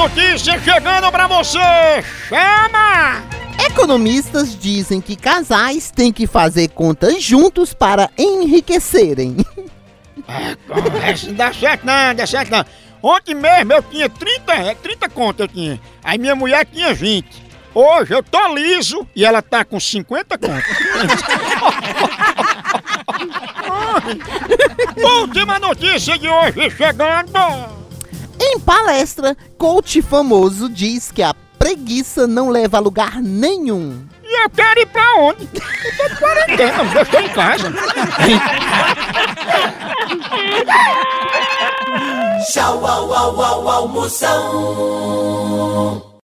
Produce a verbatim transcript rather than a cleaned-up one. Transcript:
notícia chegando pra você! Chama! Economistas dizem que casais têm que fazer contas juntos para enriquecerem. É, não dá certo não, dá certo não. Ontem mesmo eu tinha trinta, trinta contas eu tinha. Aí minha mulher tinha vinte. Hoje eu tô liso e ela tá com cinquenta contas. Última notícia de hoje chegando. Em palestra, coach famoso diz que a preguiça não leva a lugar nenhum. E eu quero ir pra onde? Eu tô de quarentena, não deixa em casa. Tchau, au, au, au, almoção.